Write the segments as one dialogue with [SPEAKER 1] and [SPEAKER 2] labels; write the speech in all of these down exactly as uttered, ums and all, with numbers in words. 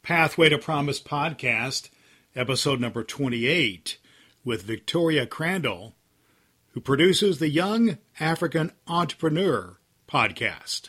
[SPEAKER 1] Pathway to Promise podcast, episode number twenty-eight, with Victoria Crandall, who produces the Young African Entrepreneur podcast.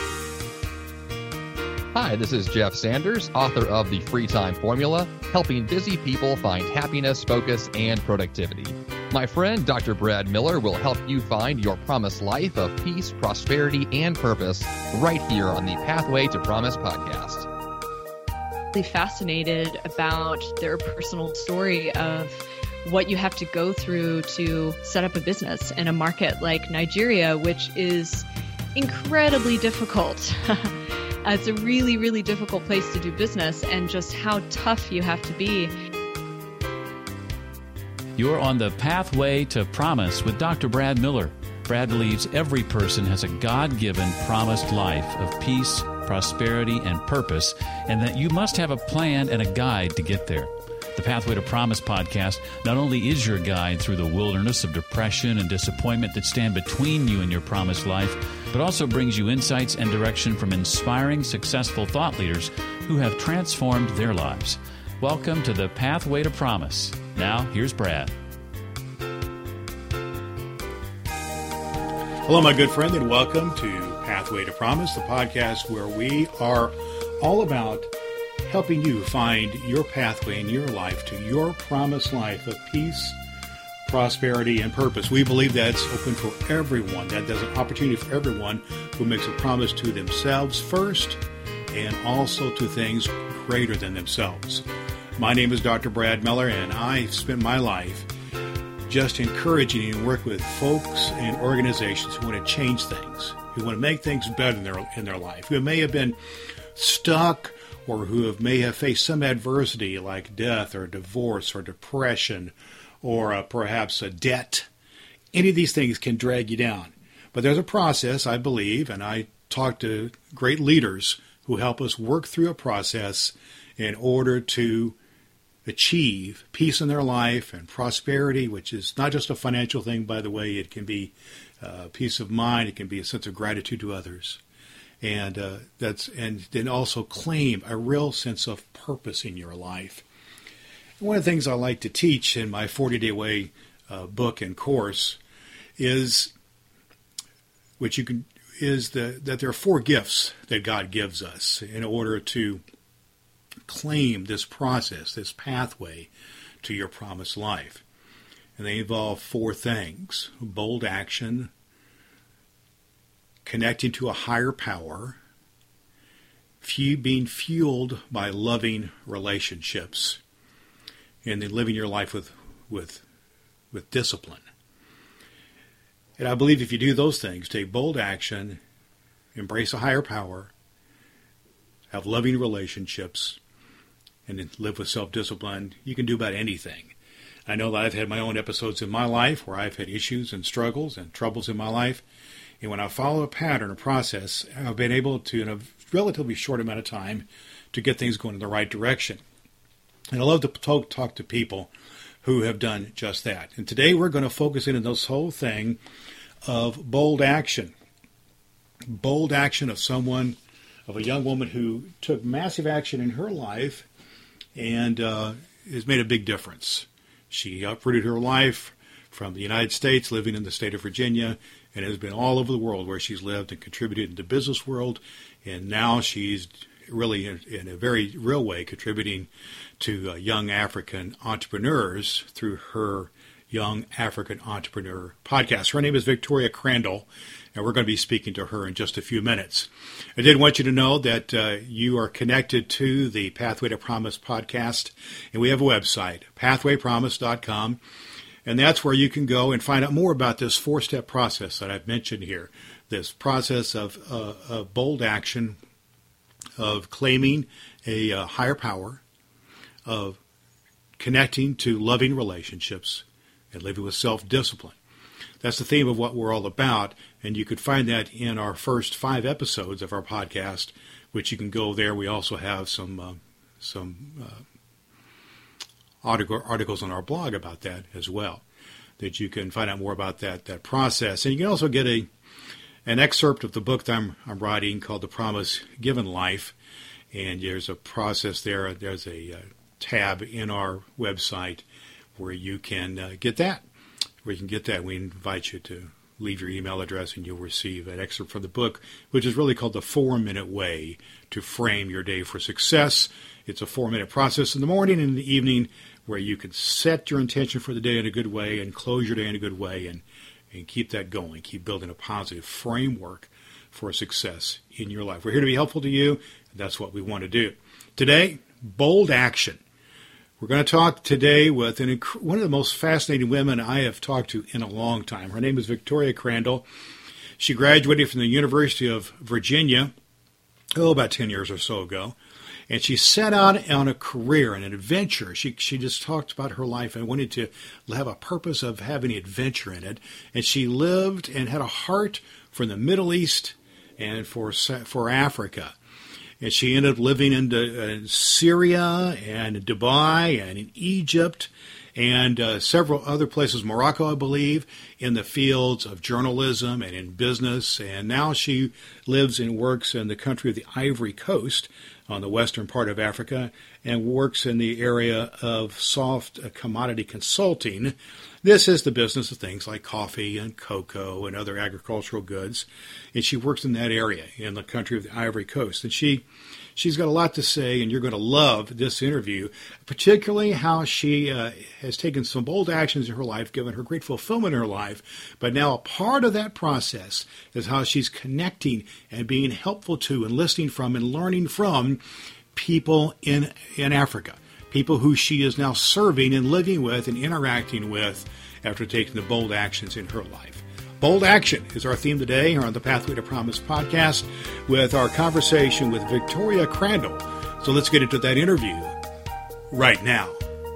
[SPEAKER 2] Hi, this is Jeff Sanders, author of The Free Time Formula, helping busy people find happiness, focus, and productivity. My friend, Doctor Brad Miller, will help you find your promised life of peace, prosperity, and purpose right here on the Pathway to Promise podcast.
[SPEAKER 3] Fascinated about their personal story of what you have to go through to set up a business in a market like Nigeria, which is incredibly difficult. It's a really, really difficult place to do business, and just how tough you have to be.
[SPEAKER 4] You're on the Pathway to Promise with Doctor Brad Miller. Brad believes every person has a God-given promised life of peace, prosperity, and purpose, and that you must have a plan and a guide to get there. The Pathway to Promise podcast not only is your guide through the wilderness of depression and disappointment that stand between you and your promised life, but also brings you insights and direction from inspiring, successful thought leaders who have transformed their lives. Welcome to the Pathway to Promise. Now, here's Brad.
[SPEAKER 1] Hello, my good friend, and welcome to Pathway to Promise, the podcast where we are all about helping you find your pathway in your life to your promised life of peace, prosperity, and purpose. We believe that's open for everyone, that there's an opportunity for everyone who makes a promise to themselves first and also to things greater than themselves. My name is Doctor Brad Miller, and I've spent my life just encouraging and work with folks and organizations who want to change things, who want to make things better in their in their life, who may have been stuck or who have, may have faced some adversity like death or divorce or depression or uh, perhaps a debt. Any of these things can drag you down. But there's a process, I believe, and I talk to great leaders who help us work through a process in order to achieve peace in their life and prosperity, which is not just a financial thing, by the way. It can be uh, peace of mind. It can be a sense of gratitude to others. And uh, that's and then also claim a real sense of purpose in your life. And one of the things I like to teach in my forty-day Way uh, book and course is, which you can, is the, that there are four gifts that God gives us in order to claim this process, this pathway to your promised life. And they involve four things: bold action, connecting to a higher power, being fueled by loving relationships, and then living your life with, with, with discipline. And I believe if you do those things, take bold action, embrace a higher power, have loving relationships, and then live with self-discipline, you can do about anything. I know that I've had my own episodes in my life where I've had issues and struggles and troubles in my life. And when I follow a pattern, a process, I've been able to, in a relatively short amount of time, to get things going in the right direction. And I love to talk, talk to people who have done just that. And today we're going to focus in on this whole thing of bold action. Bold action of someone, of a young woman who took massive action in her life and uh, has made a big difference. She uprooted her life from the United States, living in the state of Virginia, and has been all over the world where she's lived and contributed in the business world. And now she's really, in, in a very real way, contributing to uh, young African entrepreneurs through her Young African Entrepreneur podcast. Her name is Victoria Crandall, and we're going to be speaking to her in just a few minutes. I did want you to know that uh, you are connected to the Pathway to Promise podcast, and we have a website, pathway promise dot com, and that's where you can go and find out more about this four-step process that I've mentioned here, this process of, uh, of bold action, of claiming a uh, higher power, of connecting to loving relationships, and living with self-discipline. That's the theme of what we're all about, and you could find that in our first five episodes of our podcast, which you can go there. We also have some uh, some uh, article, articles on our blog about that as well, that you can find out more about that that process. And you can also get a an excerpt of the book that I'm, I'm writing called The Promise Given Life, And there's a process there. There's a uh, tab in our website where you can uh, get that. Where you can get that. We invite you to leave your email address and you'll receive an excerpt from the book, which is really called The Four-Minute Way to Frame Your Day for Success. It's a four-minute process in the morning and in the evening where you can set your intention for the day in a good way and close your day in a good way and, and keep that going. Keep building a positive framework for success in your life. We're here to be helpful to you. And that's what we want to do. Today, bold action. We're going to talk today with an, one of the most fascinating women I have talked to in a long time. Her name is Victoria Crandall. She graduated from the University of Virginia, oh, about ten years or so ago. And she set out on a career and an adventure. She she just talked about her life and wanted to have a purpose of having adventure in it. And she lived and had a heart for the Middle East and for for Africa. And she ended up living in, in Syria and Dubai and in Egypt and uh, several other places, Morocco, I believe, in the fields of journalism and in business. And now she lives and works in the country of the Ivory Coast on the western part of Africa and works in the area of soft commodity consulting. This is the business of things like coffee and cocoa and other agricultural goods. And she works in that area in the country of the Ivory Coast. And she, she's got a lot to say, and you're going to love this interview, particularly how she uh, has taken some bold actions in her life, given her great fulfillment in her life. But now a part of that process is how she's connecting and being helpful to and listening from and learning from people in, in Africa. People who she is now serving and living with and interacting with after taking the bold actions in her life. Bold action is our theme today here on the Pathway to Promise podcast with our conversation with Victoria Crandall. So let's get into that interview right now.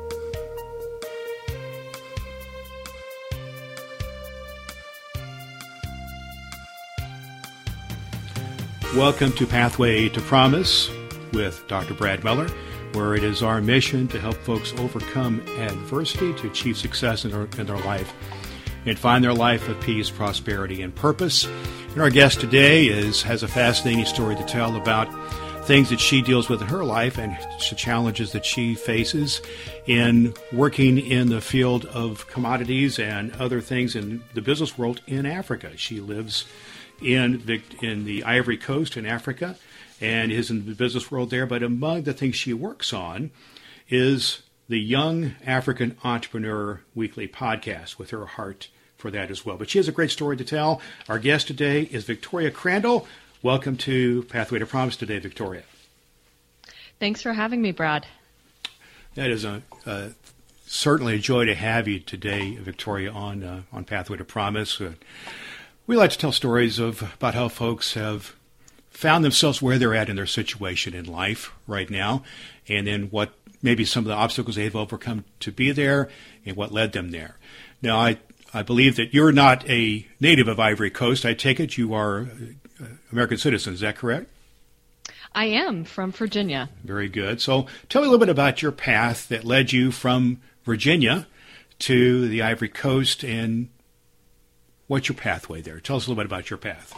[SPEAKER 1] Welcome to Pathway to Promise with Doctor Brad Miller, where it is our mission to help folks overcome adversity to achieve success in their, in their life and find their life of peace, prosperity, and purpose. And our guest today is has a fascinating story to tell about things that she deals with in her life and the challenges that she faces in working in the field of commodities and other things in the business world in Africa. She lives in the, in the Ivory Coast in Africa and is in the business world there. But among the things she works on is the Young African Entrepreneur Weekly podcast, with her heart for that as well. But she has a great story to tell. Our guest today is Victoria Crandall. Welcome to Pathway to Promise today, Victoria.
[SPEAKER 3] Thanks for having me, Brad.
[SPEAKER 1] That is a, uh, certainly a joy to have you today, Victoria, on uh, on Pathway to Promise. Uh, we like to tell stories of about how folks have found themselves where they're at in their situation in life right now, and then what maybe some of the obstacles they've overcome to be there and what led them there. Now, I, I believe that you're not a native of Ivory Coast. I take it you are uh, American citizen. Is that correct?
[SPEAKER 3] I am from Virginia.
[SPEAKER 1] Very good. So tell me a little bit about your path that led you from Virginia to the Ivory Coast, and what's your pathway there? Tell us a little bit about your path.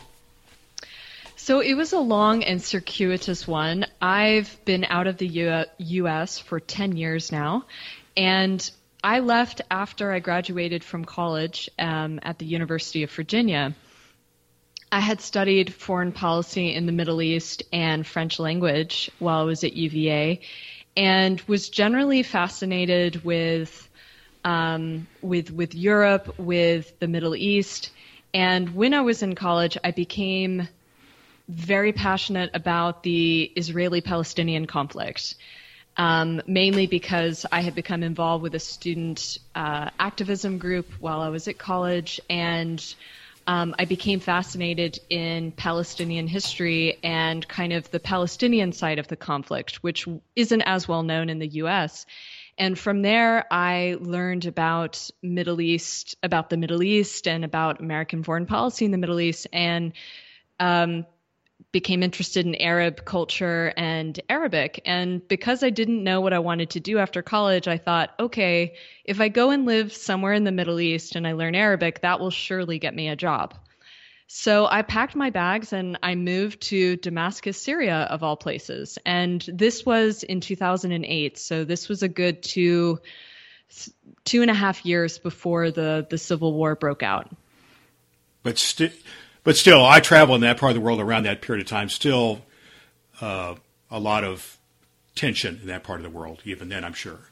[SPEAKER 3] So it was a long and circuitous one. I've been out of the U- U.S. for ten years now, and I left after I graduated from college um, at the University of Virginia. I had studied foreign policy in the Middle East and French language while I was at U V A, and was generally fascinated with um, with with Europe, with the Middle East. And when I was in college, I became very passionate about the Israeli-Palestinian conflict, um, mainly because I had become involved with a student uh, activism group while I was at college, and um, I became fascinated in Palestinian history and kind of the Palestinian side of the conflict, which isn't as well known in the U S. And from there, I learned about Middle East, about the Middle East, and about American foreign policy in the Middle East, and um, became interested in Arab culture and Arabic. And because I didn't know what I wanted to do after college, I thought, okay, if I go and live somewhere in the Middle East and I learn Arabic, that will surely get me a job. So I packed my bags and I moved to Damascus, Syria, of all places. And this was in two thousand eight. So this was a good two, two and a half years before the, the Civil War broke out.
[SPEAKER 1] But, sti- but still, I travel in that part of the world around that period of time. Still uh, a lot of tension in that part of the world, even then, I'm sure.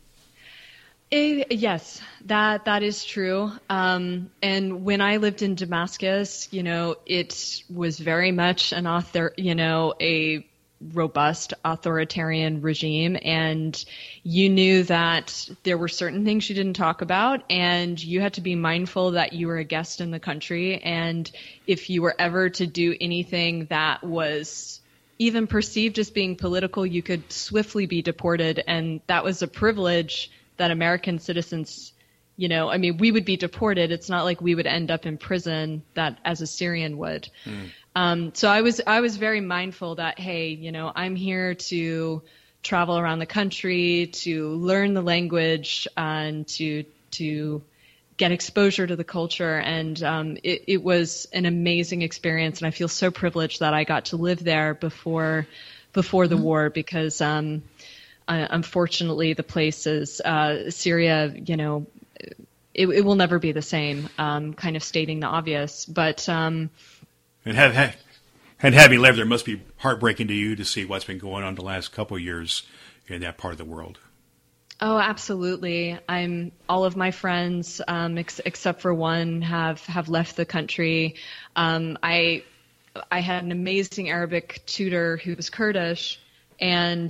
[SPEAKER 3] It, yes, that that is true. Um, and when I lived in Damascus, you know, it was very much an author, you know, a robust authoritarian regime, and you knew that there were certain things you didn't talk about, and you had to be mindful that you were a guest in the country, and if you were ever to do anything that was even perceived as being political, you could swiftly be deported, and that was a privilege that American citizens, you know, I mean, we would be deported. It's not like we would end up in prison that as a Syrian would. Mm. Um, so I was, I was very mindful that, hey, you know, I'm here to travel around the country, to learn the language, and to, to get exposure to the culture. And um, it, it was an amazing experience. And I feel so privileged that I got to live there before, before the mm. war, because, um, Uh, unfortunately, the place is uh, Syria, you know, it, it will never be the same, um, kind of stating the obvious. But um,
[SPEAKER 1] and, have, have, and having lived there must be heartbreaking to you to see what's been going on the last couple of years in that part of the world.
[SPEAKER 3] Oh, absolutely. I'm all of my friends, um, ex- except for one, have, have left the country. Um, I I had an amazing Arabic tutor who was Kurdish, and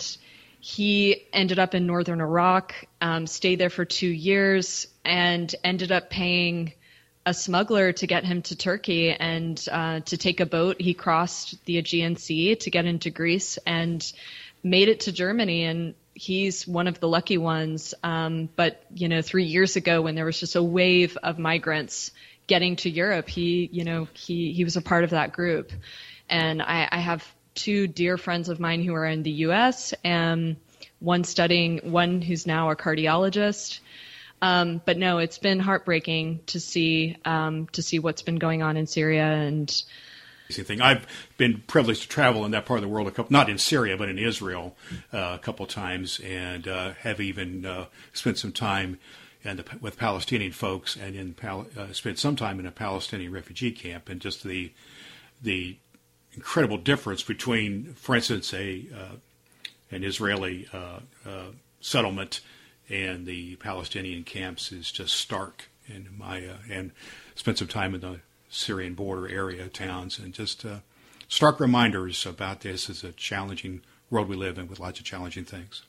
[SPEAKER 3] he ended up in northern Iraq, um, stayed there for two years, and ended up paying a smuggler to get him to Turkey and uh, to take a boat. He crossed the Aegean Sea to get into Greece and made it to Germany. And he's one of the lucky ones. Um, but, you know, three years ago when there was just a wave of migrants getting to Europe, he, you know, he, he was a part of that group. And I, I have two dear friends of mine who are in the U S, and one studying, one who's now a cardiologist. Um, but no, it's been heartbreaking to see um, to see what's been going on in Syria. And
[SPEAKER 1] thing, I've been privileged to travel in that part of the world, a couple, not in Syria, but in Israel uh, a couple of times, and uh, have even uh, spent some time in the, with Palestinian folks, and in uh, spent some time in a Palestinian refugee camp, and just the the incredible difference between, for instance, a uh, an Israeli uh, uh, settlement and the Palestinian camps is just stark. And my uh, and spent some time in the Syrian border area towns, and just uh, stark reminders about this as a challenging world we live in with lots of challenging things.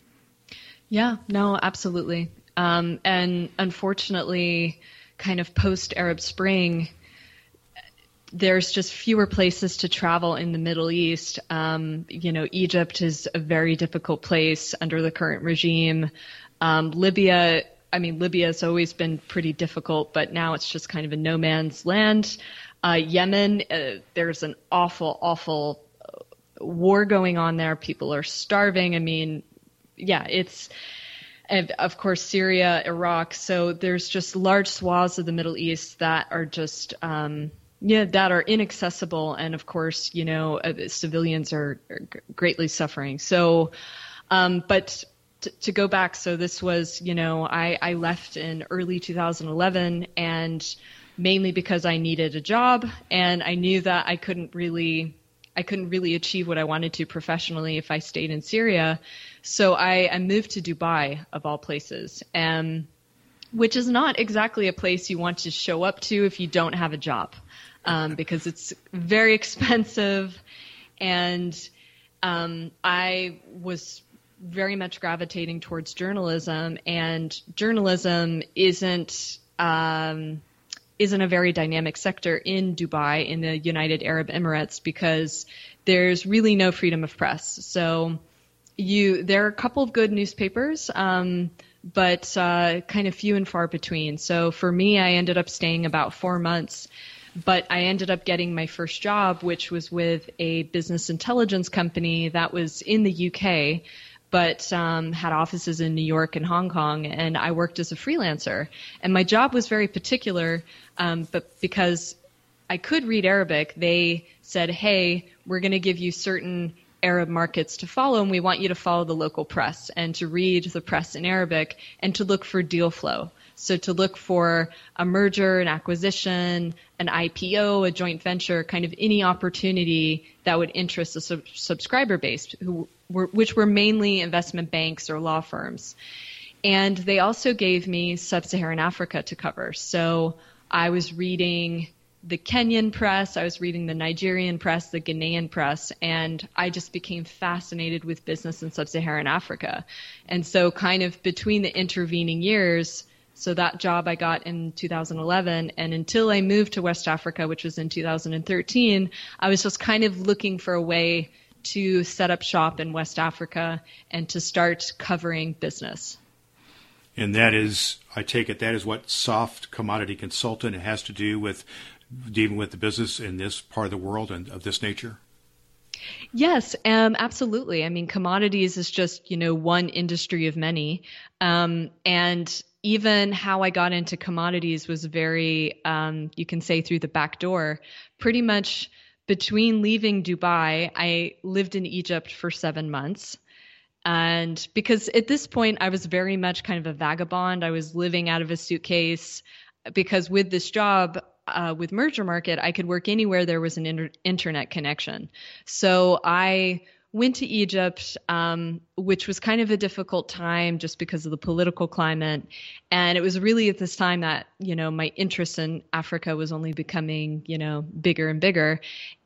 [SPEAKER 3] Yeah, no, absolutely. Um, and unfortunately, kind of post-Arab Spring, there's just fewer places to travel in the Middle East. Um, you know, Egypt is a very difficult place under the current regime. Um, Libya, I mean, Libya has always been pretty difficult, but now it's just kind of a no man's land. Uh, Yemen, uh, there's an awful, awful war going on there. People are starving. I mean, yeah, it's, and of course, Syria, Iraq. So there's just large swaths of the Middle East that are just, um, yeah, that are inaccessible. And of course, you know, uh, civilians are, are greatly suffering. So, um, but t- to go back, so this was, you know, I, I left in early two thousand eleven, and mainly because I needed a job, and I knew that I couldn't really, I couldn't really achieve what I wanted to professionally if I stayed in Syria. So I, I moved to Dubai, of all places, and which is not exactly a place you want to show up to if you don't have a job, um, because it's very expensive. And um, I was very much gravitating towards journalism, and journalism isn't um, isn't a very dynamic sector in Dubai, in the United Arab Emirates, because there's really no freedom of press. So you there are a couple of good newspapers, um, but uh, kind of few and far between. So for me, I ended up staying about four months, but I ended up getting my first job, which was with a business intelligence company that was in the U K, but um, had offices in New York and Hong Kong, and I worked as a freelancer. And my job was very particular, um, but because I could read Arabic, they said, hey, we're going to give you certain Arab markets to follow, and we want you to follow the local press and to read the press in Arabic and to look for deal flow. So to look for a merger, an acquisition, an I P O, a joint venture, kind of any opportunity that would interest the sub- subscriber base, who were, which were mainly investment banks or law firms. And they also gave me sub-Saharan Africa to cover. So I was reading the Kenyan press, I was reading the Nigerian press, the Ghanaian press, and I just became fascinated with business in sub-Saharan Africa. And so kind of between the intervening years, so that job I got in two thousand eleven, and until I moved to West Africa, which was in two thousand thirteen, I was just kind of looking for a way to set up shop in West Africa and to start covering business.
[SPEAKER 1] And that is, I take it, that is what Soft Commodity Consultant has to do with dealing with the business in this part of the world and of this nature?
[SPEAKER 3] Yes, um, absolutely. I mean, commodities is just, you know, one industry of many. Um, and even how I got into commodities was very, um, you can say through the back door. Pretty much between leaving Dubai, I lived in Egypt for seven months. And because at this point I was very much kind of a vagabond, I was living out of a suitcase because with this job, uh, with Merger Market, I could work anywhere there was an inter- internet connection. So I went to Egypt, um, which was kind of a difficult time just because of the political climate. And it was really at this time that, you know, my interest in Africa was only becoming, you know, bigger and bigger.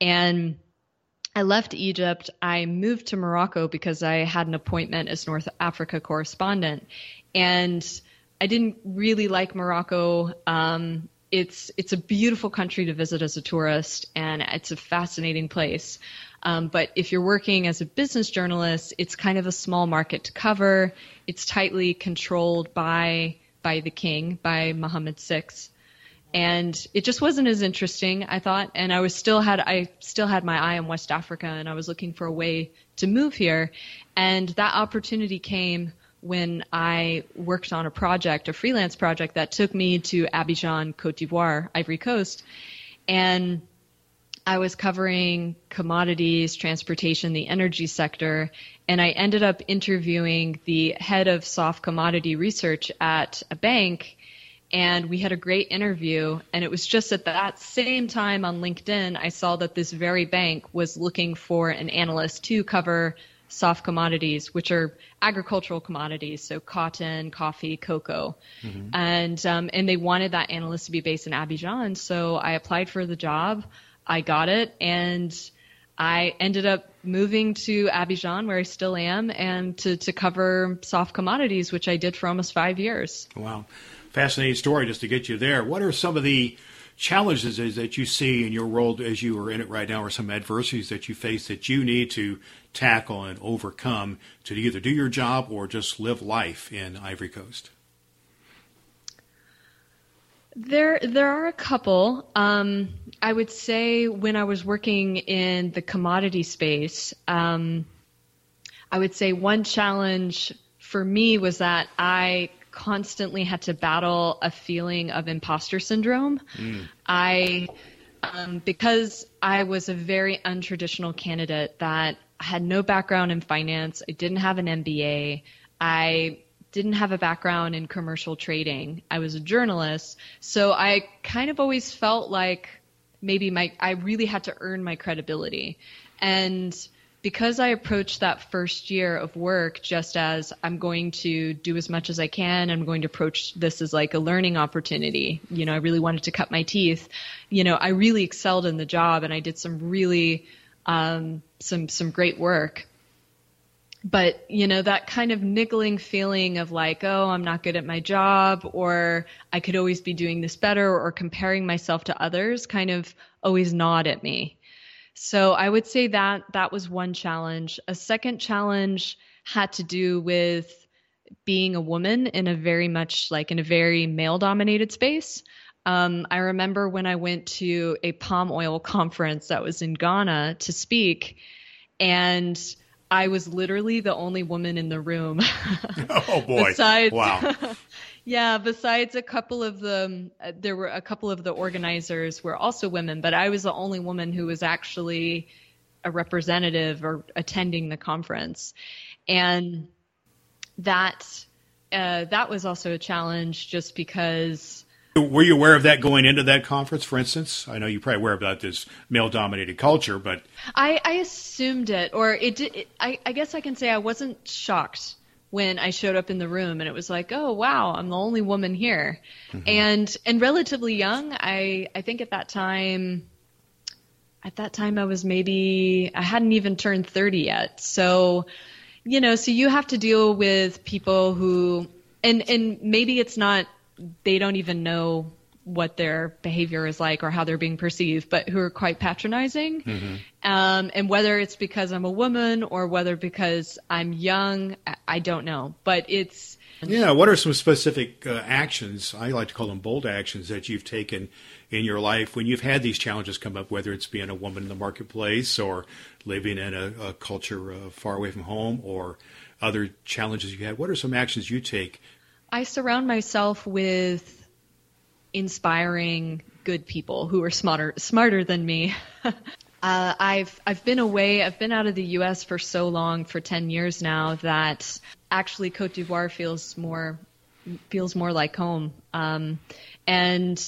[SPEAKER 3] And I left Egypt. I moved to Morocco because I had an appointment as North Africa correspondent. And I didn't really like Morocco. Um, it's it's a beautiful country to visit as a tourist, and it's a fascinating place. Um, but if you're working as a business journalist, it's kind of a small market to cover. It's tightly controlled by by the king, by Mohammed the sixth. And it just wasn't as interesting, I thought. And I was still had I still had my eye on West Africa, and I was looking for a way to move here. And that opportunity came when I worked on a project, a freelance project that took me to Abidjan, Cote d'Ivoire, Ivory Coast. And I was covering commodities, transportation, the energy sector, and I ended up interviewing the head of soft commodity research at a bank. And we had a great interview, and it was just at that same time on LinkedIn, I saw that this very bank was looking for an analyst to cover soft commodities, which are agricultural commodities, so cotton, coffee, cocoa. Mm-hmm. And um, and they wanted that analyst to be based in Abidjan. So I applied for the job, I got it, and I ended up moving to Abidjan, where I still am, and to, to cover soft commodities, which I did for almost five years.
[SPEAKER 1] Wow. Fascinating story just to get you there. What are some of the challenges that you see in your role as you are in it right now, or some adversities that you face that you need to tackle and overcome to either do your job or just live life in Ivory Coast?
[SPEAKER 3] There, there are a couple. Um, I would say when I was working in the commodity space, um, I would say one challenge for me was that I constantly had to battle a feeling of imposter syndrome. Mm. I, um, because I was a very untraditional candidate that had no background in finance, I didn't have an M B A, I didn't have a background in commercial trading, I was a journalist, so I kind of always felt like maybe my I really had to earn my credibility. And because I approached that first year of work just as I'm going to do as much as I can, I'm going to approach this as like a learning opportunity. You know, I really wanted to cut my teeth. You know, I really excelled in the job, and I did some really, um, some, some great work. But, you know, that kind of niggling feeling of like, oh, I'm not good at my job, or I could always be doing this better, or comparing myself to others kind of always gnawed at me. So I would say that that was one challenge. A second challenge had to do with being a woman in a very much like in a very male-dominated space. Um, I remember when I went to a palm oil conference that was in Ghana to speak, and I was literally the only woman in the room.
[SPEAKER 1] Oh boy!
[SPEAKER 3] Besides,
[SPEAKER 1] wow.
[SPEAKER 3] Yeah, besides a couple of the, uh, there were a couple of the organizers were also women, but I was the only woman who was actually a representative or attending the conference. And that, uh, that was also a challenge just because.
[SPEAKER 1] Were you aware of that going into that conference, for instance? I know you're probably aware about this male-dominated culture, but.
[SPEAKER 3] I, I assumed it, or it did, it, I, I guess I can say I wasn't shocked when I showed up in the room and it was like, oh, wow, I'm the only woman here. Mm-hmm. And and relatively young. I, I think at that time, at that time I was maybe, I hadn't even turned thirty yet. So, you know, so you have to deal with people who, and, and maybe it's not, they don't even know what their behavior is like or how they're being perceived, but who are quite patronizing. Mm-hmm. Um, and whether it's because I'm a woman or whether because I'm young, I don't know. But it's...
[SPEAKER 1] Yeah, what are some specific uh, actions, I like to call them bold actions, that you've taken in your life when you've had these challenges come up, whether it's being a woman in the marketplace or living in a, a culture uh, far away from home or other challenges you had? What are some actions you take?
[SPEAKER 3] I surround myself with inspiring good people who are smarter smarter than me. uh, I've I've been away. I've been out of the U S for so long, for ten years now, that actually Côte d'Ivoire feels more feels more like home. Um, and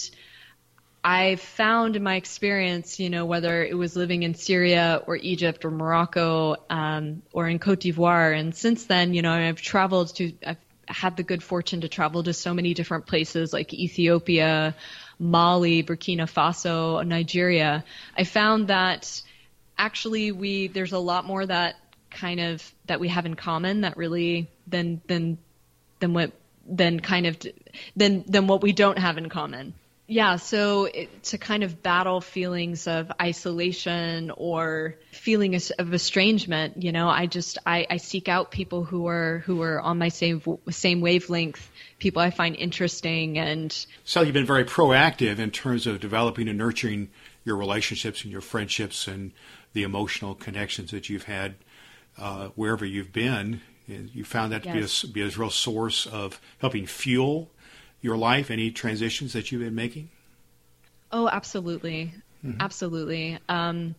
[SPEAKER 3] I've found in my experience, you know, whether it was living in Syria or Egypt or Morocco um, or in Côte d'Ivoire, and since then, you know, I've traveled to. I've had the good fortune to travel to so many different places like Ethiopia, Mali, Burkina Faso, Nigeria. I found that actually we there's a lot more that kind of that we have in common that really than than than what than kind of than than what we don't have in common. Yeah, so it, to kind of battle feelings of isolation or feeling of estrangement, you know, I just I, I seek out people who are who are on my same same wavelength, people I find interesting. And
[SPEAKER 1] so you've been very proactive in terms of developing and nurturing your relationships and your friendships and the emotional connections that you've had uh, wherever you've been. You found that yes. to be a, be a real source of helping fuel your life, any transitions that you've been making?
[SPEAKER 3] Oh, absolutely. Mm-hmm. Absolutely. Um,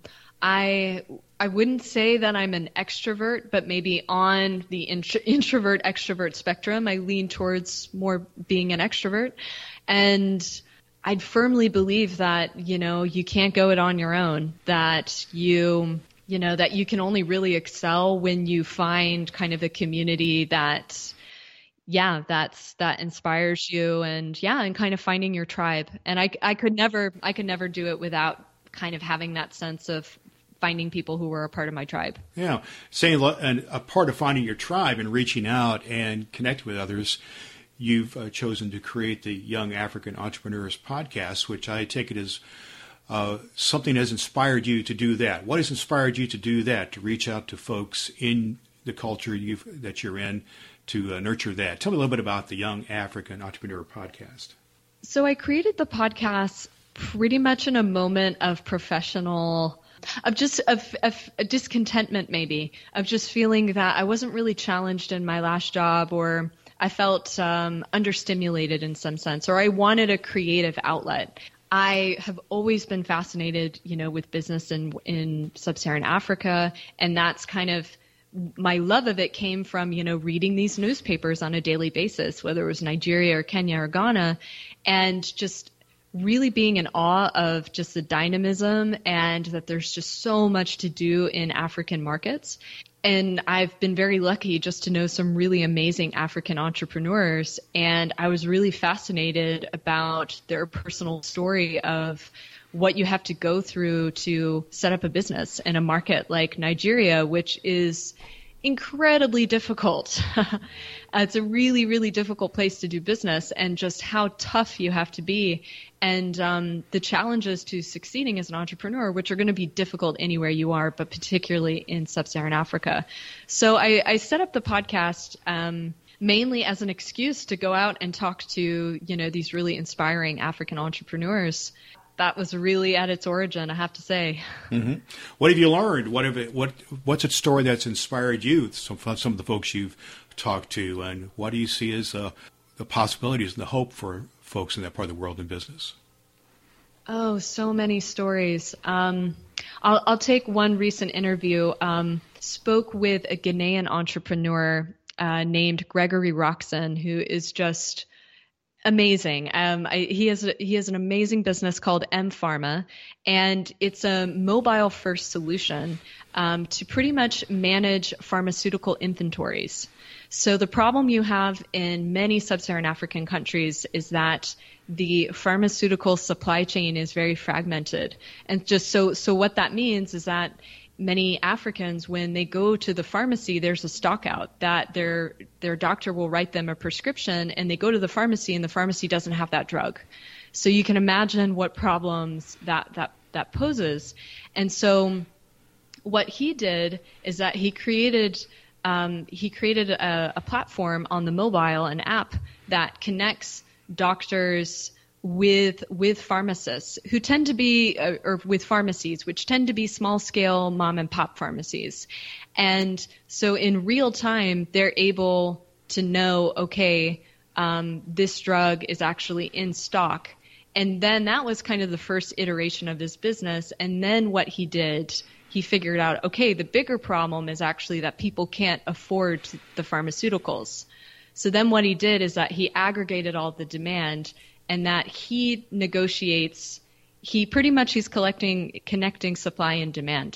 [SPEAKER 3] I I wouldn't say that I'm an extrovert, but maybe on the intro, introvert extrovert spectrum, I lean towards more being an extrovert. And I'd firmly believe that, you know, you can't go it on your own, that you, you know, that you can only really excel when you find kind of a community that yeah, that's, that inspires you, and yeah, and kind of finding your tribe. And I, I could never, I could never do it without kind of having that sense of finding people who were a part of my tribe.
[SPEAKER 1] Yeah. Saying and a part of finding your tribe and reaching out and connecting with others, you've uh, chosen to create the Young African Entrepreneurs podcast, which I take it as uh, something has inspired you to do that. What has inspired you to do that, to reach out to folks in the culture you've, that you're in, to uh, nurture that? Tell me a little bit about the Young African Entrepreneur podcast.
[SPEAKER 3] So I created the podcast pretty much in a moment of professional, of just of, of a discontentment maybe, of just feeling that I wasn't really challenged in my last job, or I felt um, understimulated in some sense, or I wanted a creative outlet. I have always been fascinated, you know, with business in in sub-Saharan Africa, and that's kind of my love of it came from, you know, reading these newspapers on a daily basis, whether it was Nigeria or Kenya or Ghana, and just really being in awe of just the dynamism and that there's just so much to do in African markets. And I've been very lucky just to know some really amazing African entrepreneurs. And I was really fascinated about their personal story of what you have to go through to set up a business in a market like Nigeria, which is incredibly difficult. It's a really, really difficult place to do business, and just how tough you have to be, and um, the challenges to succeeding as an entrepreneur, which are going to be difficult anywhere you are, but particularly in sub-Saharan Africa. So I, I set up the podcast um, mainly as an excuse to go out and talk to, you know, these really inspiring African entrepreneurs. that was really at its origin, I have to say.
[SPEAKER 1] Mm-hmm. What have you learned? What have it, what what's a story that's inspired you? Some some of the folks you've talked to, and what do you see as uh, the possibilities and the hope for folks in that part of the world in business?
[SPEAKER 3] Oh, so many stories. Um, I'll, I'll take one recent interview. Um, spoke with a Ghanaian entrepreneur uh, named Gregory Roxon, who is just amazing. Um, I, he has a, he has an amazing business called M Pharma, and it's a mobile first solution um, to pretty much manage pharmaceutical inventories. So the problem you have in many sub-Saharan African countries is that the pharmaceutical supply chain is very fragmented. And just so, so what that means is that many Africans, when they go to the pharmacy, there's a stock out that their their doctor will write them a prescription, and they go to the pharmacy and the pharmacy doesn't have that drug. So you can imagine what problems that that, that poses. And so what he did is that he created um, he created a, a platform on the mobile, an app that connects doctors with with pharmacists who tend to be, uh, or with pharmacies, which tend to be small scale mom and pop pharmacies. And so in real time, they're able to know, okay, um, this drug is actually in stock. And then that was kind of the first iteration of his business. And then what he did, he figured out, okay, the bigger problem is actually that people can't afford the pharmaceuticals. So then what he did is that he aggregated all the demand, and that he negotiates, he pretty much he's collecting, connecting supply and demand.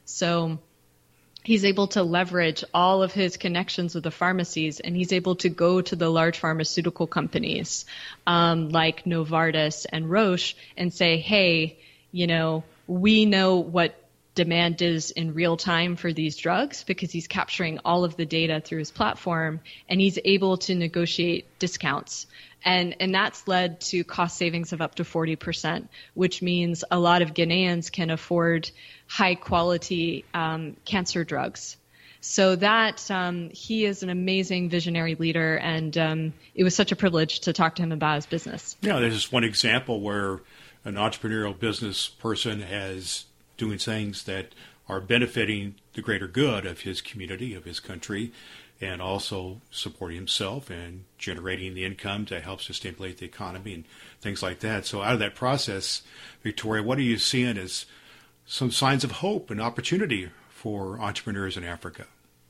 [SPEAKER 3] So he's able to leverage all of his connections with the pharmacies, and he's able to go to the large pharmaceutical companies um, like Novartis and Roche and say, hey, you know, we know what demand is in real time for these drugs, because he's capturing all of the data through his platform, and he's able to negotiate discounts. And, and that's led to cost savings of up to forty percent, which means a lot of Ghanaians can afford high quality um, cancer drugs. So that um, he is an amazing visionary leader, and um, it was such a privilege to talk to him about his business.
[SPEAKER 1] Yeah, there's just one example where an entrepreneurial business person has doing things that are benefiting the greater good of his community, of his country, and also supporting himself and generating the income to help to stimulate the economy and things like that. So out of that process, Victoria, what are you seeing as some signs of hope and opportunity for entrepreneurs in Africa?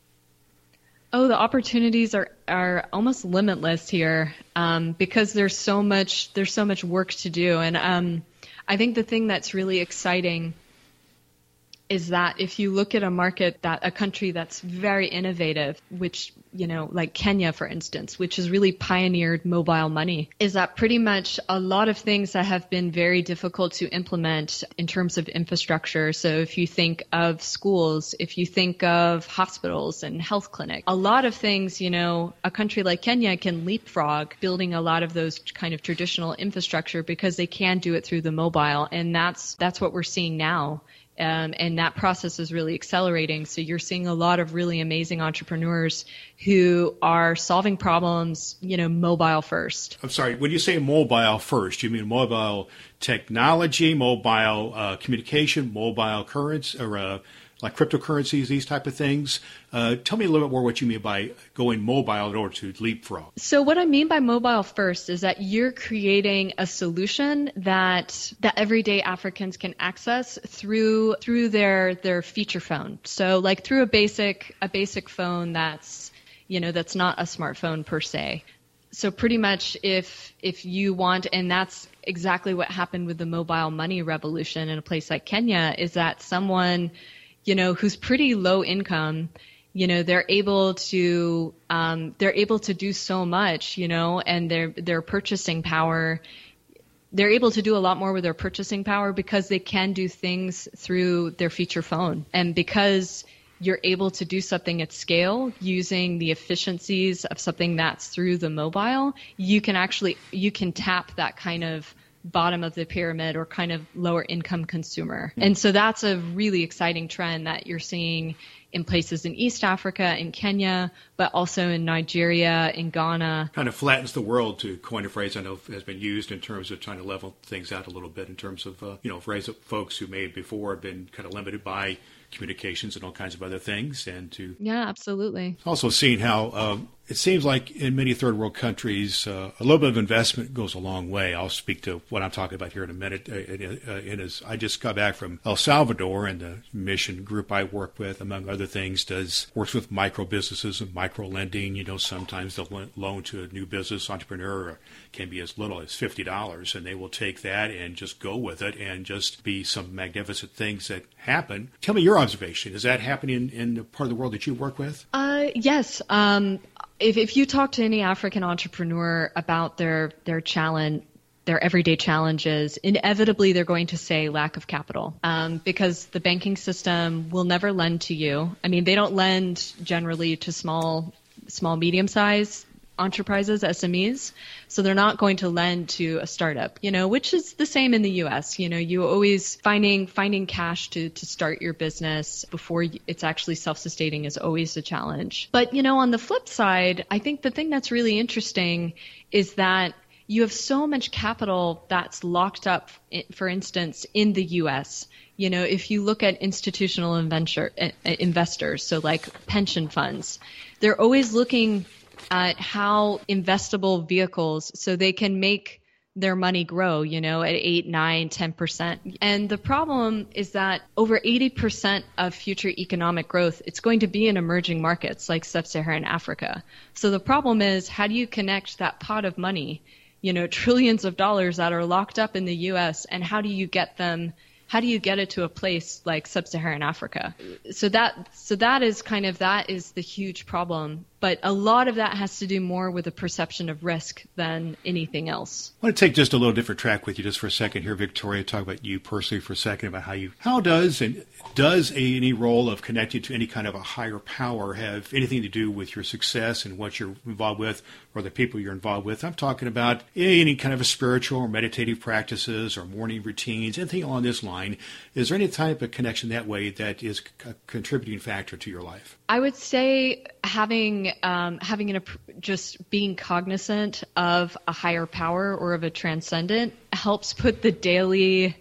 [SPEAKER 3] Oh, the opportunities are, are almost limitless here um, because there's so much there's so much work to do. And um, I think the thing that's really exciting is that if you look at a market, that a country that's very innovative, which, you know, like Kenya, for instance, which has really pioneered mobile money, is that pretty much a lot of things that have been very difficult to implement in terms of infrastructure. So if you think of schools, if you think of hospitals and health clinics, a lot of things, you know, a country like Kenya can leapfrog building a lot of those kind of traditional infrastructure because they can do it through the mobile. And that's, that's what we're seeing now. Um, and that process is really accelerating. So you're seeing a lot of really amazing entrepreneurs who are solving problems, you know, mobile first.
[SPEAKER 1] I'm sorry, when you say mobile first, you mean mobile technology, mobile uh, communication, mobile currency, or uh, like cryptocurrencies, these type of things? Uh, tell me a little bit more what you mean by going mobile in order to leapfrog.
[SPEAKER 3] So what I mean by mobile first is that you're creating a solution that that everyday Africans can access through through their their feature phone. So like through a basic a basic phone that's, you know, that's not a smartphone per se. So pretty much if if you want, and that's exactly what happened with the mobile money revolution in a place like Kenya, is that someone, you know, who's pretty low income, you know, they're able to um, they're able to do so much, you know, and their their purchasing power, they're able to do a lot more with their purchasing power because they can do things through their feature phone. And because you're able to do something at scale using the efficiencies of something that's through the mobile, you can actually you can tap that kind of bottom of the pyramid or kind of lower income consumer. Mm. And so that's a really exciting trend that you're seeing in places in East Africa, in Kenya, but also in Nigeria, in Ghana.
[SPEAKER 1] Kind of flattens the world, to coin a phrase I know has been used in terms of trying to level things out a little bit in terms of, uh, you know, raise up folks who may before have been kind of limited by communications and all kinds of other things. And to
[SPEAKER 3] yeah, absolutely.
[SPEAKER 1] Also seeing how um, it seems like in many third world countries, uh, a little bit of investment goes a long way. I'll speak to what I'm talking about here in a minute. Uh, in, uh, in as I just got back from El Salvador, and the mission group I work with, among other things, does works with micro businesses and micro lending. You know, sometimes they'll loan to a new business entrepreneur can be as little as fifty dollars, and they will take that and just go with it and just be some magnificent things that happen. Tell me your observation. Is that happening in, in the part of the world that you work with?
[SPEAKER 3] Uh, yes. Um, if, if you talk to any African entrepreneur about their, their challenge, their everyday challenges, inevitably they're going to say lack of capital, um, because the banking system will never lend to you. I mean, they don't lend generally to small, small, medium-sized enterprises, S M Es. So they're not going to lend to a startup, you know, which is the same in the U S. You know, you always finding finding cash to to start your business before it's actually self-sustaining is always a challenge. But, you know, on the flip side, I think the thing that's really interesting is that you have so much capital that's locked up, for instance, in the U S. You know, if you look at institutional inventor, uh, investors, so like pension funds, they're always looking at how investable vehicles so they can make their money grow, you know, at eight, nine, ten percent. And the problem is that over eighty percent of future economic growth, it's going to be in emerging markets like sub-Saharan Africa. So the problem is, how do you connect that pot of money, you know, trillions of dollars that are locked up in the U S, and how do you get them How do you get it to a place like sub-Saharan Africa? So that so that is kind of that is the huge problem. But a lot of that has to do more with a perception of risk than anything else.
[SPEAKER 1] I want to take just a little different track with you just for a second here, Victoria. Talk about you personally for a second, about how you how does and does any role of connecting to any kind of a higher power have anything to do with your success and what you're involved with or the people you're involved with? I'm talking about any kind of a spiritual or meditative practices or morning routines, anything along this line. Is there any type of connection that way that is a contributing factor to your life?
[SPEAKER 3] I would say having um, having an just being cognizant of a higher power or of a transcendent helps put the daily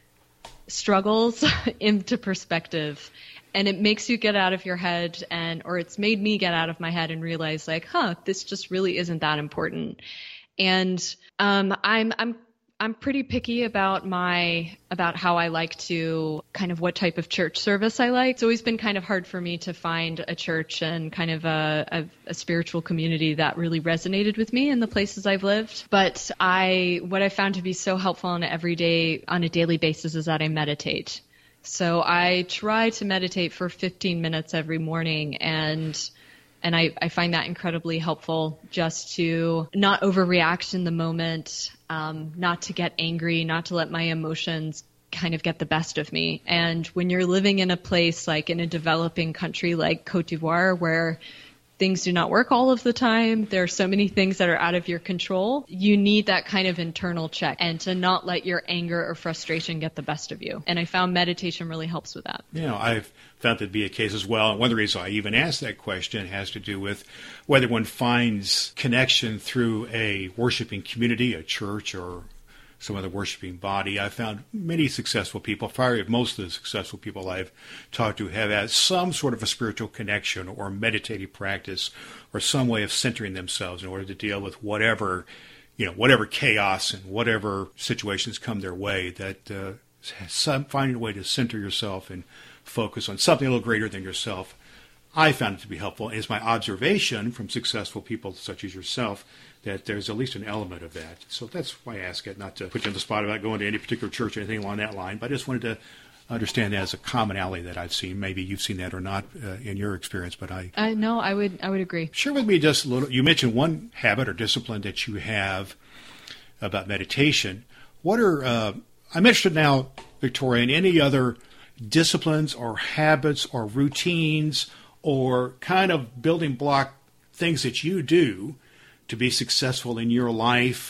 [SPEAKER 3] struggles into perspective, and it makes you get out of your head, and or it's made me get out of my head and realize, like, huh, this just really isn't that important. And um, I'm I'm I'm pretty picky about my about how I like to kind of what type of church service I like. It's always been kind of hard for me to find a church and kind of a, a, a spiritual community that really resonated with me in the places I've lived. But I what I found to be so helpful on an everyday on a daily basis is that I meditate. So I try to meditate for fifteen minutes every morning, and And I, I find that incredibly helpful, just to not overreact in the moment, um, not to get angry, not to let my emotions kind of get the best of me. And when you're living in a place like in a developing country like Cote d'Ivoire, where things do not work all of the time, there are so many things that are out of your control, you need that kind of internal check and to not let your anger or frustration get the best of you. And I found meditation really helps with that.
[SPEAKER 1] Yeah, I've found that to be a case as well. And one of the reasons I even asked that question has to do with whether one finds connection through a worshiping community, a church, or some other worshiping body. I've found many successful people, probably most of the successful people I've talked to, have had some sort of a spiritual connection or meditative practice or some way of centering themselves in order to deal with whatever, you know, whatever chaos and whatever situations come their way, that uh, some, finding a way to center yourself and focus on something a little greater than yourself. I found it to be helpful. And it's my observation from successful people such as yourself that there's at least an element of that. So that's why I ask it, not to put you on the spot about going to any particular church or anything along that line, but I just wanted to understand that as a commonality that I've seen. Maybe you've seen that or not uh, in your experience, but I...
[SPEAKER 3] Uh, no, I would I would agree.
[SPEAKER 1] Share with me just a little. You mentioned one habit or discipline that you have about meditation. What are... Uh, I'm interested now, Victoria, in any other disciplines or habits or routines or kind of building block things that you do to be successful in your life,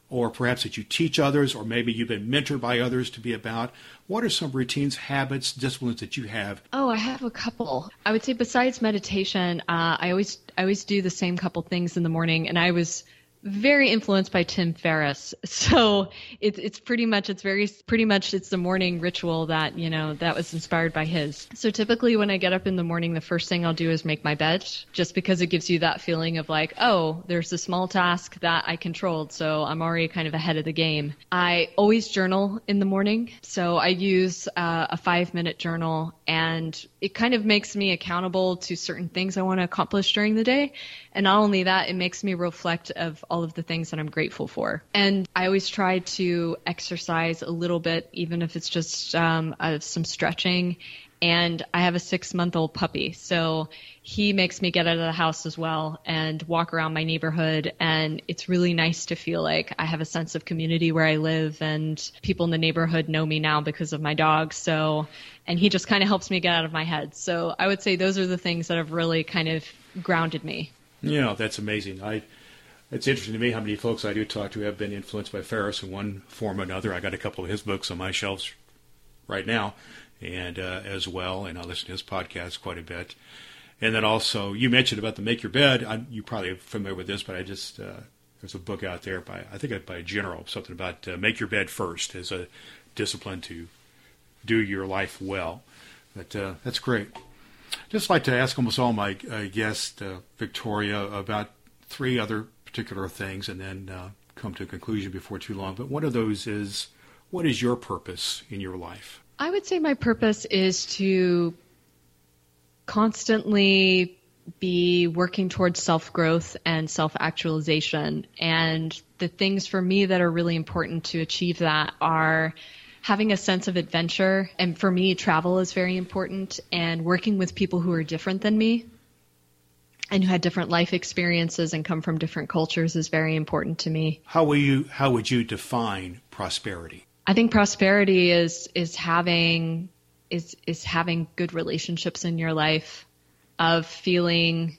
[SPEAKER 1] or perhaps that you teach others, or maybe you've been mentored by others to be about? What are some routines, habits, disciplines that you have?
[SPEAKER 3] Oh, I have a couple. I would say besides meditation, uh, I always I always do the same couple things in the morning, and I was very influenced by Tim Ferriss. So it's it's pretty much it's very pretty much it's the morning ritual that, you know, that was inspired by his. So typically when I get up in the morning, the first thing I'll do is make my bed, just because it gives you that feeling of like, oh, there's a small task that I controlled, so I'm already kind of ahead of the game. I always journal in the morning. So I use uh, a five minute journal, and it kind of makes me accountable to certain things I want to accomplish during the day. And not only that, it makes me reflect of all of the things that I'm grateful for. And I always try to exercise a little bit, even if it's just um, uh, some stretching. And I have a six-month-old puppy, so he makes me get out of the house as well and walk around my neighborhood. And it's really nice to feel like I have a sense of community where I live, and people in the neighborhood know me now because of my dog. So, and he just kind of helps me get out of my head. So I would say those are the things that have really kind of grounded me.
[SPEAKER 1] You know, that's amazing. I, it's interesting to me how many folks I do talk to have been influenced by Ferriss in one form or another. I got a couple of his books on my shelves right now, and uh, as well, and I listen to his podcast quite a bit. And then also, you mentioned about the Make Your Bed. I, you probably are familiar with this, but I just, uh, there's a book out there by, I think by a general, something about uh, make your bed first as a discipline to do your life well. But uh, that's great. Just like to ask almost all my uh, guests, uh, Victoria, about three other particular things, and then uh, come to a conclusion before too long. But one of those is, what is your purpose in your life?
[SPEAKER 3] I would say my purpose is to constantly be working towards self-growth and self-actualization. And the things for me that are really important to achieve that are having a sense of adventure. And for me, travel is very important, and working with people who are different than me and who had different life experiences and come from different cultures is very important to me.
[SPEAKER 1] How will you, how would you define prosperity?
[SPEAKER 3] I think prosperity is, is having, is, is having good relationships in your life, of feeling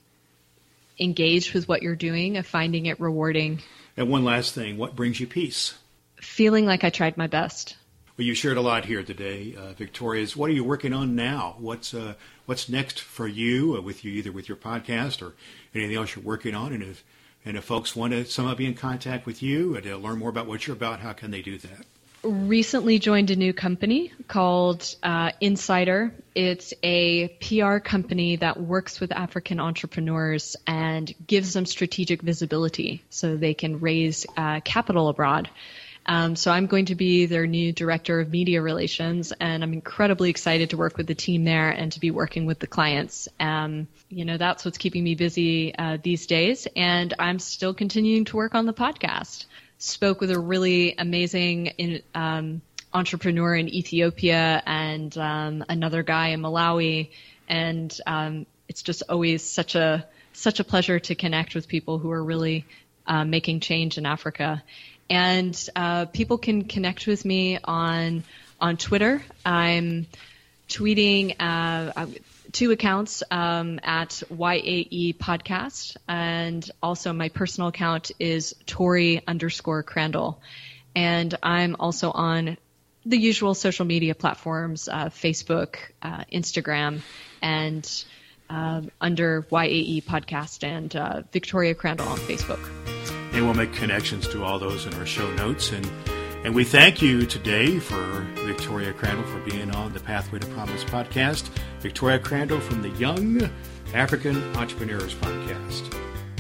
[SPEAKER 3] engaged with what you're doing, of finding it rewarding.
[SPEAKER 1] And one last thing, what brings you peace?
[SPEAKER 3] Feeling like I tried my best.
[SPEAKER 1] Well, you shared a lot here today, uh, Victoria. What are you working on now? What's uh, what's next for you, uh, with you, either with your podcast or anything else you're working on? And if and if folks want to somehow be in contact with you and uh, learn more about what you're about, how can they do that?
[SPEAKER 3] Recently joined a new company called uh, Insider. It's a P R company that works with African entrepreneurs and gives them strategic visibility so they can raise uh, capital abroad. Um, so I'm going to be their new director of media relations, and I'm incredibly excited to work with the team there and to be working with the clients. Um, you know, that's what's keeping me busy uh, these days, and I'm still continuing to work on the podcast. Spoke with a really amazing in, um, entrepreneur in Ethiopia and um, another guy in Malawi, and um, it's just always such a such a pleasure to connect with people who are really uh, making change in Africa. And uh, people can connect with me on on Twitter. I'm tweeting uh, two accounts um, at Y A E Podcast, and also my personal account is Tori underscore Crandall. And I'm also on the usual social media platforms, uh, Facebook, uh, Instagram, and uh, under Y A E Podcast and uh, Victoria Crandall on Facebook.
[SPEAKER 1] And we'll make connections to all those in our show notes. And and we thank you today for Victoria Crandall for being on the Pathway to Promise podcast. Victoria Crandall from the Young African Entrepreneurs Podcast.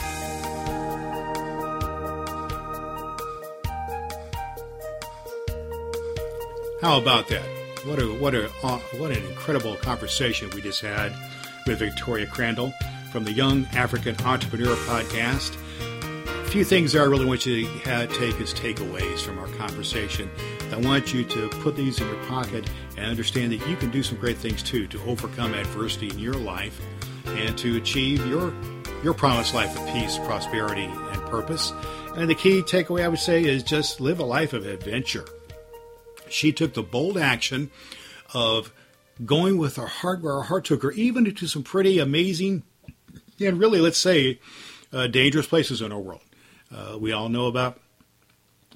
[SPEAKER 1] How about that? What a what a uh, what an incredible conversation we just had with Victoria Crandall from the Young African Entrepreneur Podcast. A few things there I really want you to have, take as takeaways from our conversation. I want you to put these in your pocket and understand that you can do some great things too to overcome adversity in your life and to achieve your your promised life of peace, prosperity, and purpose. And the key takeaway I would say is just live a life of adventure. She took the bold action of going with her heart where her heart took her, even into some pretty amazing and really, let's say, uh, dangerous places in our world. Uh, we all know about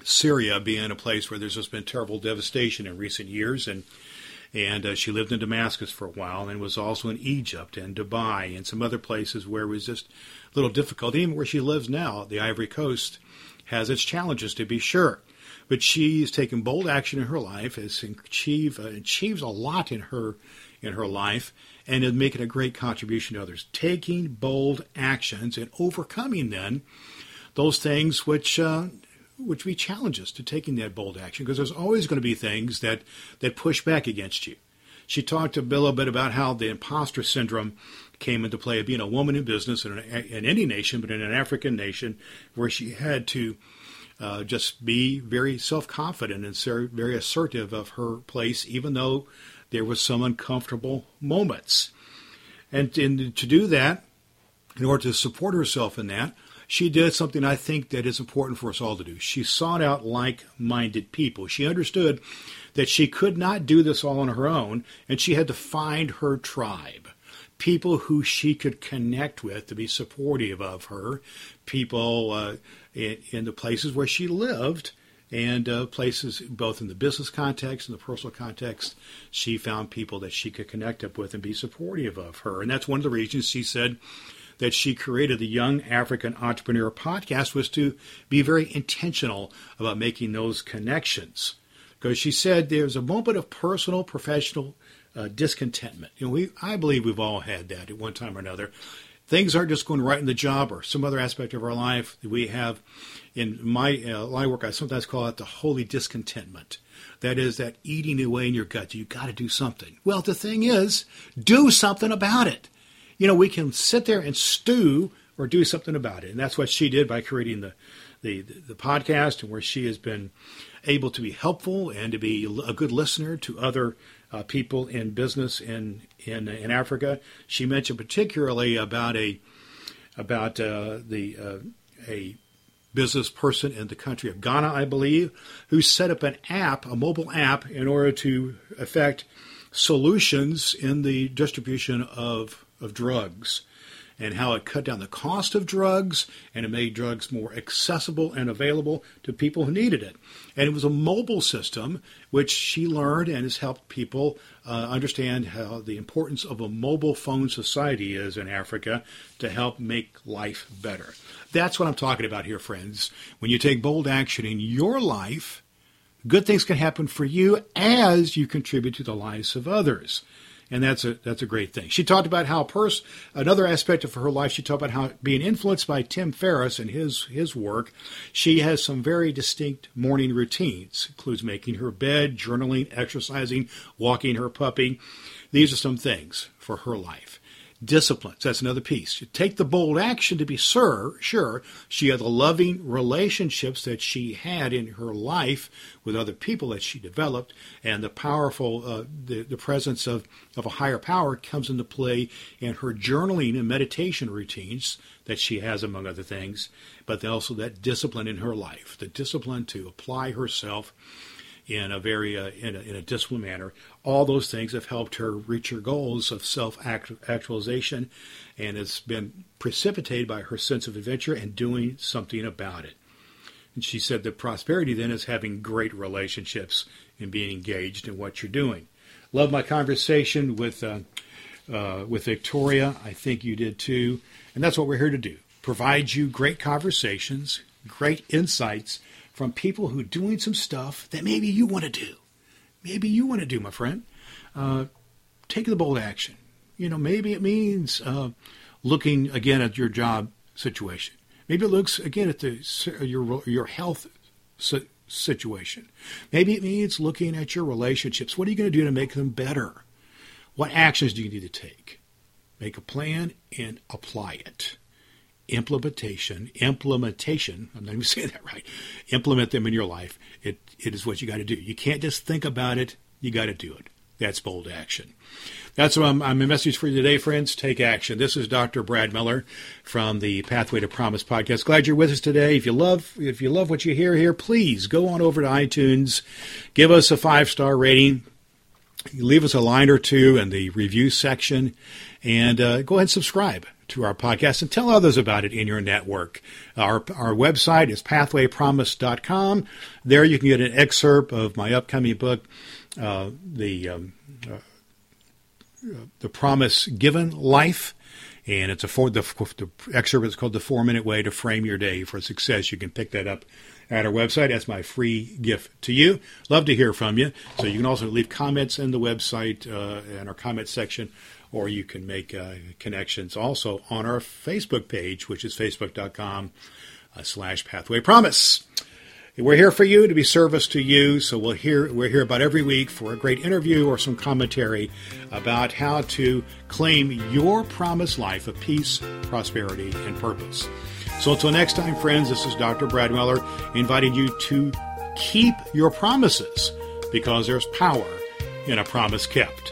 [SPEAKER 1] Syria being a place where there's just been terrible devastation in recent years, and and uh, she lived in Damascus for a while, and was also in Egypt and Dubai and some other places where it was just a little difficult. Even where she lives now, the Ivory Coast, has its challenges, to be sure. But she's taken bold action in her life, has achieved, uh, achieved a lot in her in her life, and is making a great contribution to others. Taking bold actions and overcoming then those things which uh, which be challenges to taking that bold action, because there's always going to be things that, that push back against you. She talked a little bit about how the imposter syndrome came into play of being a woman in business in, an, in any nation, but in an African nation, where she had to uh, just be very self-confident and very assertive of her place, even though there was some uncomfortable moments. And, and to do that, in order to support herself in that, she did something I think that is important for us all to do. She sought out like-minded people. She understood that she could not do this all on her own, and she had to find her tribe, people who she could connect with to be supportive of her, people uh, in, in the places where she lived, and uh, places both in the business context and the personal context. She found people that she could connect up with and be supportive of her. And that's one of the reasons she said that she created the Young African Entrepreneur podcast, was to be very intentional about making those connections. Because she said there's a moment of personal, professional uh, discontentment. You know, we I believe we've all had that at one time or another. Things aren't just going right in the job or some other aspect of our life. We have, in my uh, line work, I sometimes call it the holy discontentment. That is that eating away in your gut. You've got to do something. Well, the thing is, do something about it. You know, we can sit there and stew or do something about it. And that's what she did by creating the, the, the podcast, and where she has been able to be helpful and to be a good listener to other uh, people in business in, in in Africa. She mentioned particularly about a about uh, the uh, a business person in the country of Ghana, I believe, who set up an app, a mobile app, in order to effect solutions in the distribution of of drugs, and how it cut down the cost of drugs, and it made drugs more accessible and available to people who needed it. And it was a mobile system which she learned and has helped people uh, understand how the importance of a mobile phone society is in Africa to help make life better. That's what I'm talking about here, friends. When you take bold action in your life, good things can happen for you as you contribute to the lives of others. And that's a that's a great thing. She talked about how pers- another aspect of her life, she talked about how being influenced by Tim Ferriss and his, his work, she has some very distinct morning routines. Includes making her bed, journaling, exercising, walking her puppy. These are some things for her life. Disciplines, that's another piece. You take the bold action to be sure, sure. She had the loving relationships that she had in her life with other people that she developed, and the powerful, uh, the, the presence of, of a higher power comes into play in her journaling and meditation routines that she has, among other things, but also that discipline in her life, the discipline to apply herself in a very uh, in, a, in a disciplined manner. All those things have helped her reach her goals of self-actualization, and it's been precipitated by her sense of adventure and doing something about it. And she said that prosperity then is having great relationships and being engaged in what you're doing. Love my conversation with uh, uh, with Victoria. I think you did too. And that's what we're here to do. Provide you great conversations, great insights from people who are doing some stuff that maybe you want to do. Maybe you want to do, my friend. Uh, take the bold action. You know, maybe it means uh, looking again at your job situation. Maybe it looks again at the your your health situation. Maybe it means looking at your relationships. What are you going to do to make them better? What actions do you need to take? Make a plan and apply it. Implementation, implementation, I'm not even saying that right, implement them in your life. It It is what you got to do. You can't just think about it, you got to do it. That's bold action. That's what I'm, I'm a message for you today, friends. Take action. This is Doctor Brad Miller from the Pathway to Promise podcast. Glad you're with us today. If you love if you love what you hear here, please go on over to iTunes, give us a five-star rating, leave us a line or two in the review section, and uh, go ahead and subscribe to our podcast and tell others about it in your network. Our our website is pathway promise dot com. There you can get an excerpt of my upcoming book, uh, the um, uh, the Promise Given Life, and it's a for the, the excerpt is called "The Four Minute Way to Frame Your Day for Success." You can pick that up at our website. That's my free gift to you. Love to hear from you. So you can also leave comments in the website uh, in our comment section, or you can make uh, connections also on our Facebook page, which is facebook dot com uh, slash pathway promise. We're here for you, to be service to you. So we'll hear, we're here about every week for a great interview or some commentary about how to claim your promised life of peace, prosperity, and purpose. So until next time, friends, this is Doctor Brad Miller inviting you to keep your promises, because there's power in a promise kept.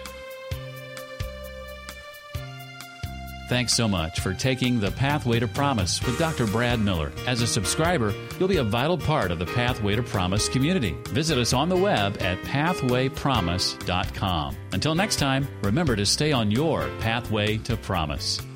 [SPEAKER 4] Thanks so much for taking the Pathway to Promise with Doctor Brad Miller. As a subscriber, you'll be a vital part of the Pathway to Promise community. Visit us on the web at pathway promise dot com. Until next time, remember to stay on your pathway to promise.